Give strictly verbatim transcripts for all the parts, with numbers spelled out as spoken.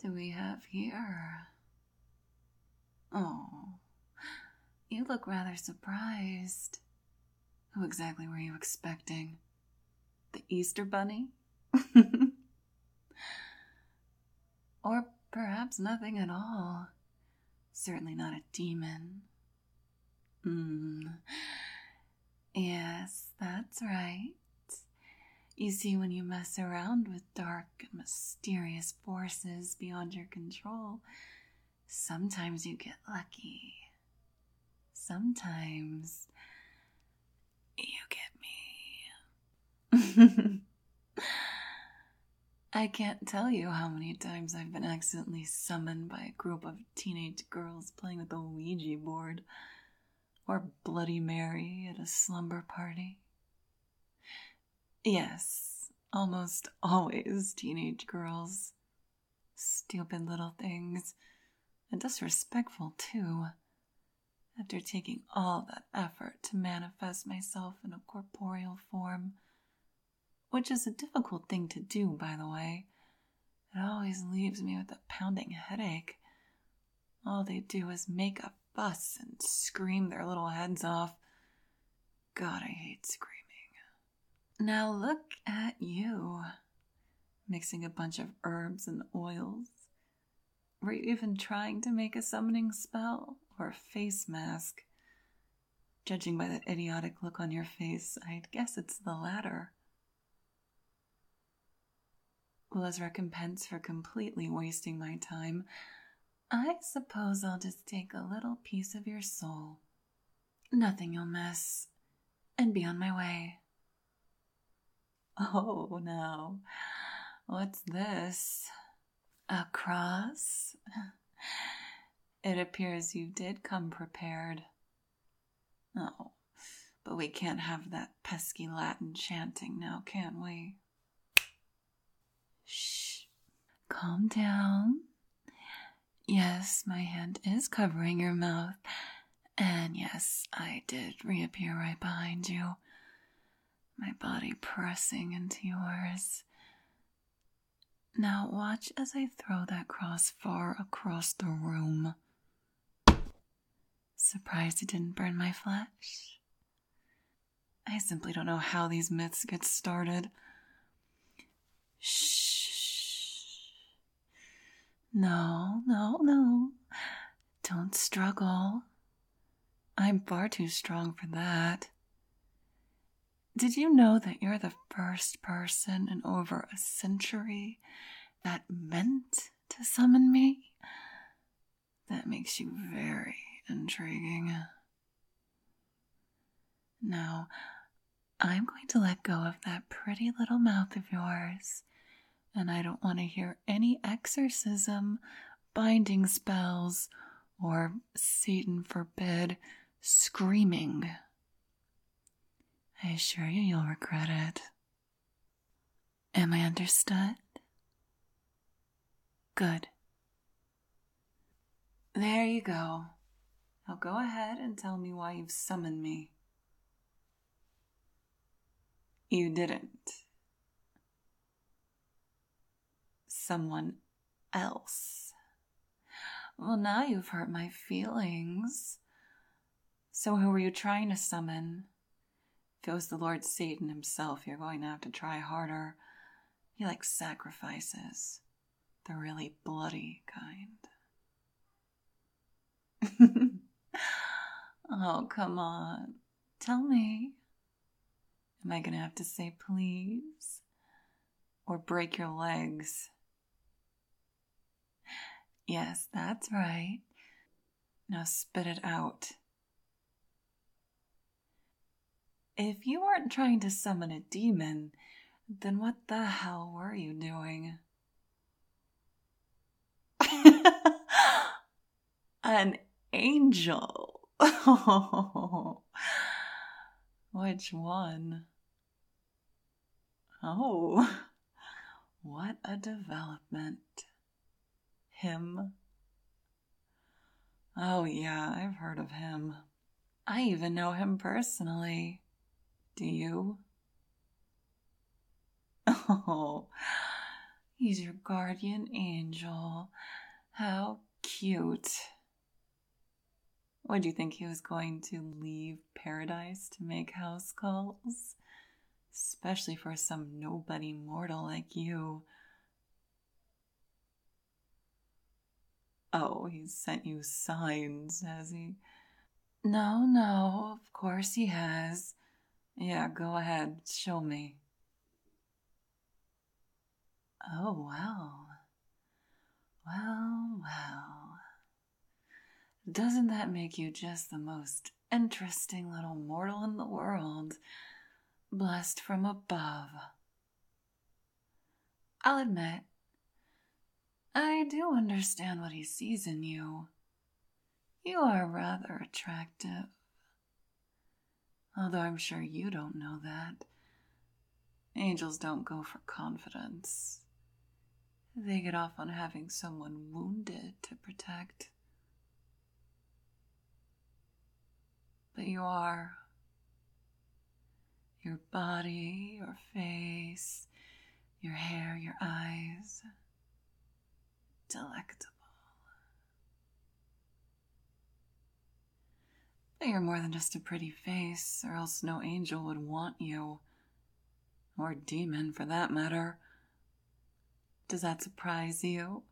do we have here? Oh, you look rather surprised. Who exactly were you expecting? The Easter Bunny? Or perhaps nothing at all. Certainly not a demon. Hmm. Yes, that's right. You see, when you mess around with dark and mysterious forces beyond your control, sometimes you get lucky. Sometimes you get me. I can't tell you how many times I've been accidentally summoned by a group of teenage girls playing with a Ouija board, or Bloody Mary at a slumber party. Yes, almost always teenage girls. Stupid little things, and disrespectful too. After taking all that effort to manifest myself in a corporeal form, which is a difficult thing to do, by the way. It always leaves me with a pounding headache. All they do is make a fuss and scream their little heads off. God, I hate screaming. Now look at you, mixing a bunch of herbs and oils. Were you even trying to make a summoning spell or a face mask? Judging by that idiotic look on your face, I'd guess it's the latter. Well, as recompense for completely wasting my time, I suppose I'll just take a little piece of your soul. Nothing you'll miss, and be on my way. Oh, now, what's this? A cross? It appears you did come prepared. Oh, but we can't have that pesky Latin chanting now, can we? Shh. Calm down. Yes, my hand is covering your mouth. And yes, I did reappear right behind you. My body pressing into yours. Now watch as I throw that cross far across the room. Surprised it didn't burn my flesh? I simply don't know how these myths get started. Shh. No, no, no. Don't struggle. I'm far too strong for that. Did you know that you're the first person in over a century that meant to summon me? That makes you very intriguing. Now, I'm going to let go of that pretty little mouth of yours, and I don't want to hear any exorcism, binding spells, or Satan forbid screaming. I assure you you'll regret it. Am I understood? Good. There you go. Now go ahead and tell me why you've summoned me. You didn't. Someone else. Well, now you've hurt my feelings. So who were you trying to summon? If it was the Lord Satan himself, you're going to have to try harder. He likes sacrifices. The really bloody kind. Oh, come on. Tell me. Am I going to have to say please? Or break your legs? Yes, that's right. Now spit it out. If you weren't trying to summon a demon, then what the hell were you doing? An angel. Which one? Oh, what a development. Him? Oh yeah, I've heard of him. I even know him personally. Do you? Oh, He's your guardian angel. How cute. What, do you think he was going to leave paradise to make house calls? Especially for some nobody mortal like you. Oh, he's sent you signs, has he? No, no, of course he has. Yeah, go ahead, show me. Oh, well. Well, well. Doesn't that make you just the most interesting little mortal in the world? Blessed from above. I'll admit, I do understand what he sees in you. You are rather attractive. Although I'm sure you don't know that. Angels don't go for confidence. They get off on having someone wounded to protect. But you are. Your body, your face, your hair, your eyes. Delectable. But you're more than just a pretty face, or else no angel would want you. Or demon, for that matter. Does that surprise you?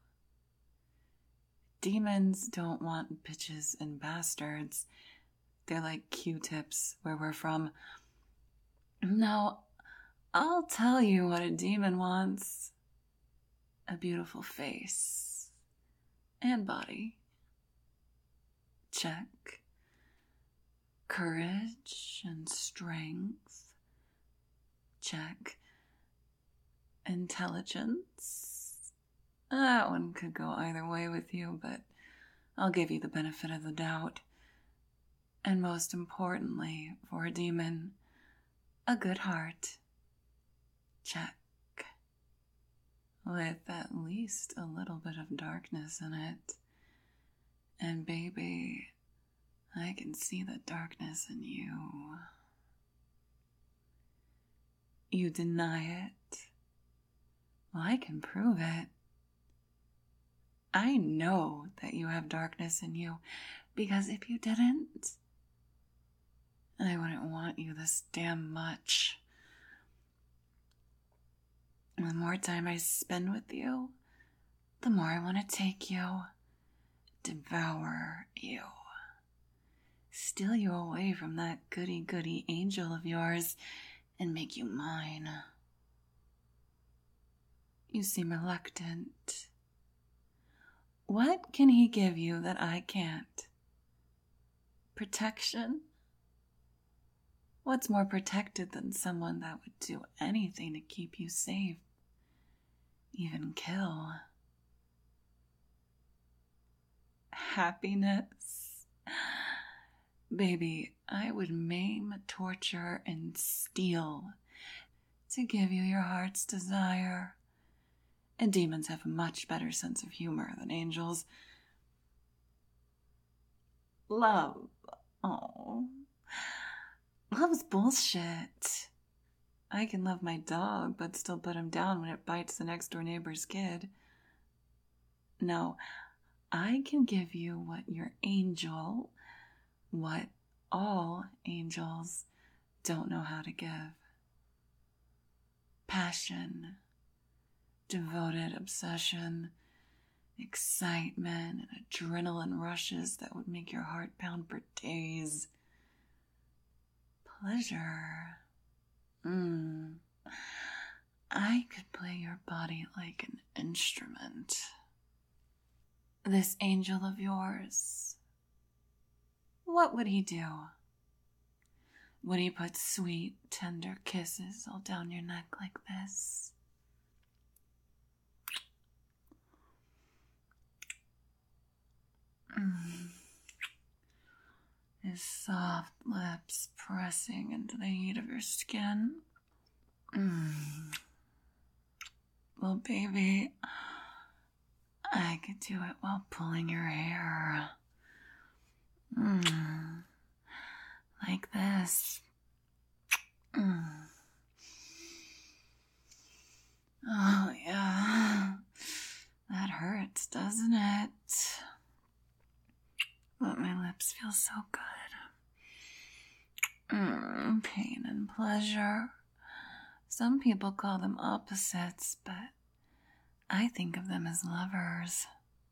Demons don't want bitches and bastards. They're like Q-tips where we're from. Now, I'll tell you what a demon wants. A beautiful face. And body. Check. Courage and strength. Check. Intelligence. That one could go either way with you, but I'll give you the benefit of the doubt. And most importantly, for a demon, a good heart. Check. With at least a little bit of darkness in it. And baby, I can see the darkness in you. You deny it? Well, I can prove it. I know that you have darkness in you, because if you didn't, I wouldn't want you this damn much. The more time I spend with you, the more I want to take you, devour you, steal you away from that goody-goody angel of yours, and make you mine. You seem reluctant. What can he give you that I can't? Protection? What's more protected than someone that would do anything to keep you safe? Even kill. Happiness? Baby, I would maim, torture, and steal to give you your heart's desire. And demons have a much better sense of humor than angels. Love. Oh. Love's bullshit. I can love my dog, but still put him down when it bites the next door neighbor's kid. No, I can give you what your angel, what all angels don't know how to give. Passion, devoted obsession, excitement, and adrenaline rushes that would make your heart pound for days. Pleasure. Mmm. I could play your body like an instrument. This angel of yours, what would he do? Would he put sweet, tender kisses all down your neck like this? Mm. His soft lips pressing into the heat of your skin. Mm. Well, baby, I could do it while pulling your hair. Mm. Like this. Mm. Oh, yeah. hurts, doesn't it? But my lips feel so good. Mm, pain and pleasure. Some people call them opposites, but I think of them as lovers.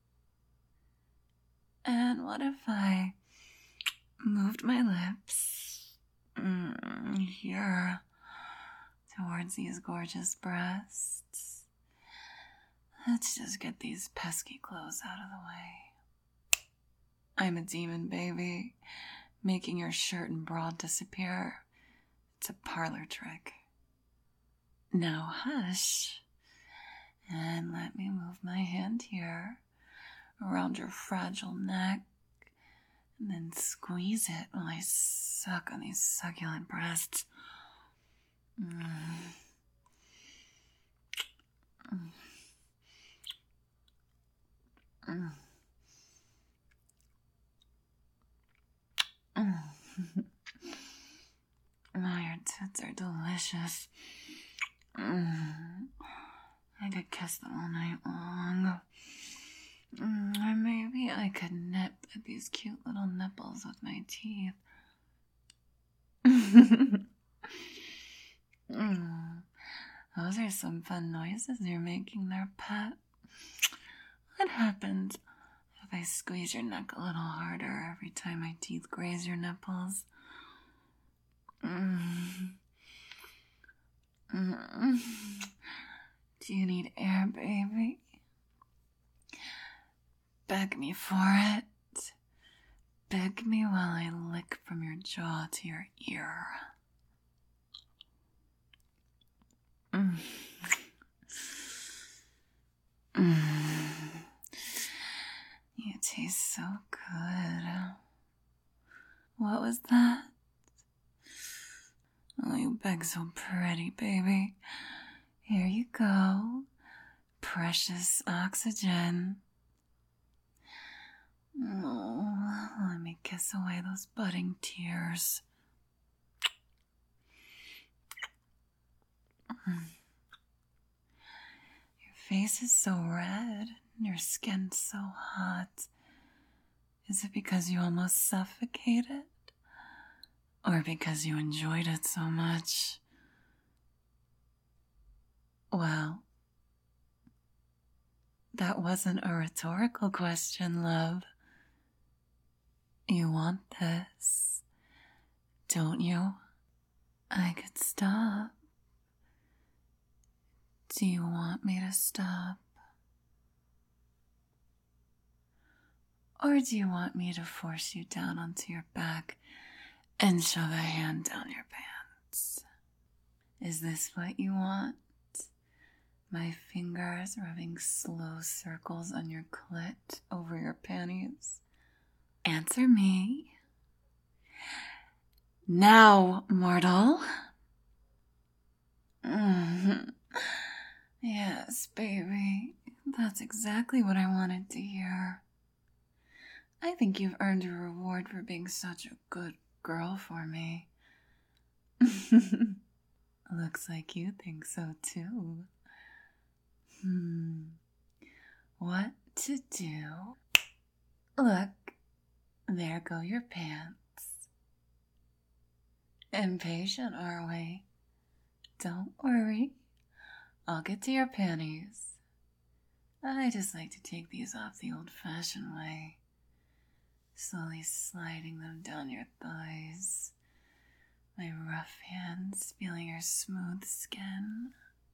And what if I moved my lips mm, here towards these gorgeous breasts? Let's just get these pesky clothes out of the way. I'm a demon, baby. Making your shirt and bra disappear. It's a parlor trick. Now hush. And let me move my hand here around your fragile neck. And then squeeze it while I suck on these succulent breasts. Mm. Mm. Mm. Mm. Oh, your tits are delicious. Mm. I could kiss them all night long. Mm. Or maybe I could nip at these cute little nipples with my teeth. Mm. Those are some fun noises you're making there, pet. What happens if I squeeze your neck a little harder every time my teeth graze your nipples? Mm. Mm. Do you need air, baby? Beg me for it. Beg me while I lick from your jaw to your ear. Mm. Mm. You taste so good. What was that? Oh, you beg so pretty, baby. Here you go. Precious oxygen. Oh, let me kiss away those budding tears. Your face is so red and your skin so hot. Is it because you almost suffocated? Or because you enjoyed it so much? Well, that wasn't a rhetorical question, love. You want this, don't you? I could stop. Do you want me to stop? Or do you want me to force you down onto your back and shove a hand down your pants? Is this what you want? My fingers rubbing slow circles on your clit over your panties? Answer me. Now, mortal. Mm-hmm. Yes, baby. That's exactly what I wanted to hear. I think you've earned a reward for being such a good girl for me. Looks like you think so too. Hmm. What to do? Look, there go your pants. Impatient, are we? Don't worry. I'll get to your panties. I just like to take these off the old-fashioned way. Slowly sliding them down your thighs. My rough hands feeling your smooth skin.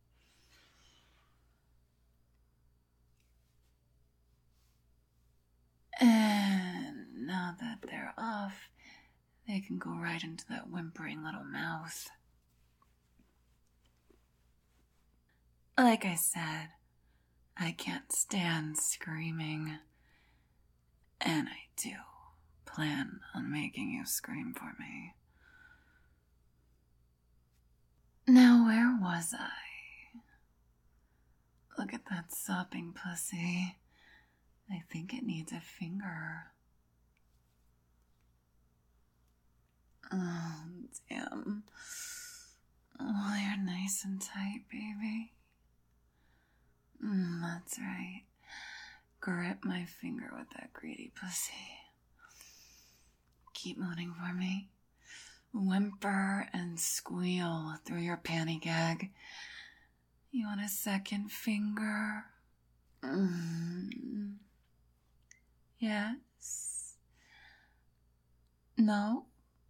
And now that they're off, they can go right into that whimpering little mouth. Like I said, I can't stand screaming. And I do plan on making you scream for me. Now, where was I? Look at that sopping pussy. I think it needs a finger. Oh, damn. Oh, you're nice and tight, baby. Mm, that's right. grip my finger with that greedy pussy. Keep moaning for me. Whimper and squeal through your panty gag. You want a second finger? Mm. Yes? No?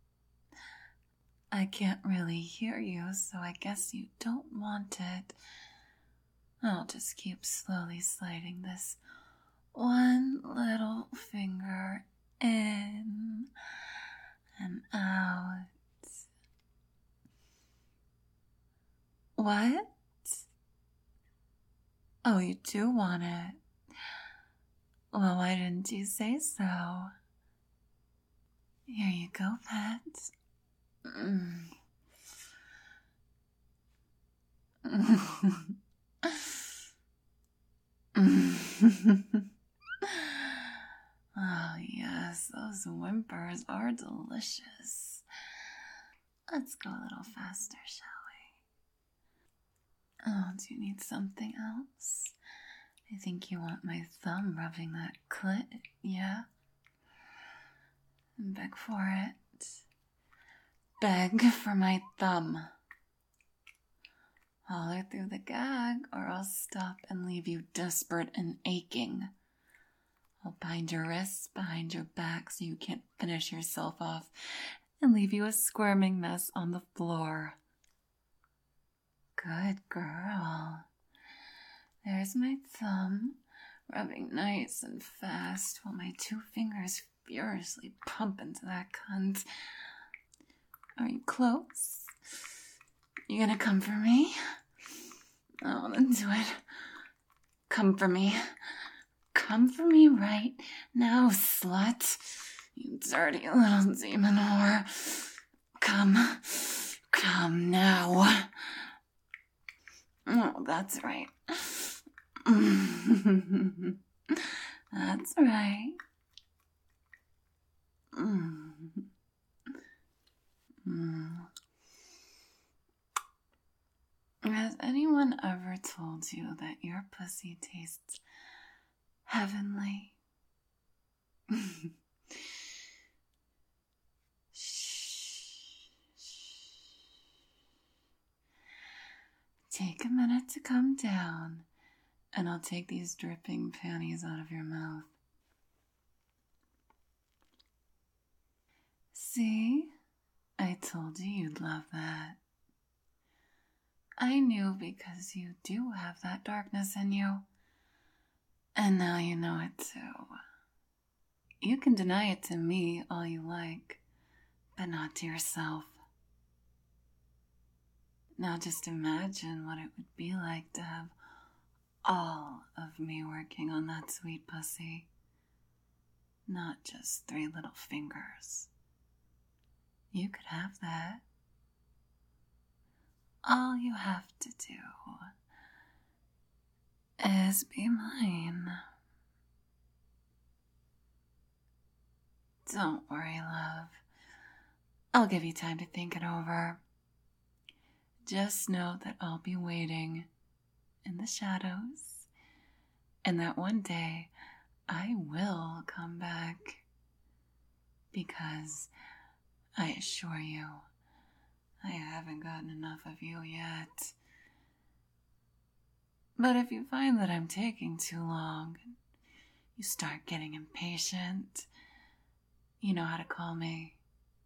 I can't really hear you, so I guess you don't want it. I'll just keep slowly sliding this one little finger in and out. What? Oh, you do want it? Well, why didn't you say so? Here you go, pet. Mm. Oh, yes, those whimpers are delicious. Let's go a little faster, shall we? Oh, do you need something else? I think you want my thumb rubbing that clit, yeah? Beg for it. Beg for my thumb. Holler through the gag, or I'll stop and leave you desperate and aching. I'll bind your wrists behind your back so you can't finish yourself off and leave you a squirming mess on the floor. Good girl. There's my thumb, rubbing nice and fast while my two fingers furiously pump into that cunt. Are you close? You gonna come for me? Oh, then do it. Come for me. Come for me right now, slut. You dirty little demon whore. Come. Come now. Oh, that's right. That's right. Mm. Mm. Has anyone ever told you that your pussy tastes heavenly? Shh. Take a minute to come down, and I'll take these dripping panties out of your mouth. See? I told you you'd love that. I knew because you do have that darkness in you. And now you know it too. You can deny it to me all you like, but not to yourself. Now just imagine what it would be like to have all of me working on that sweet pussy. Not just three little fingers. You could have that. All you have to do is be mine. Don't worry, love. I'll give you time to think it over. Just know that I'll be waiting in the shadows, and that one day I will come back, because I assure you, I haven't gotten enough of you yet. But if you find that I'm taking too long, you start getting impatient, you know how to call me.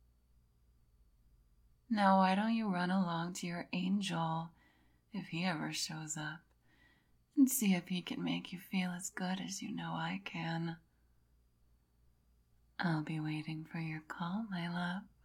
Now why don't you run along to your angel if he ever shows up, and see if he can make you feel as good as you know I can. I'll be waiting for your call, my love.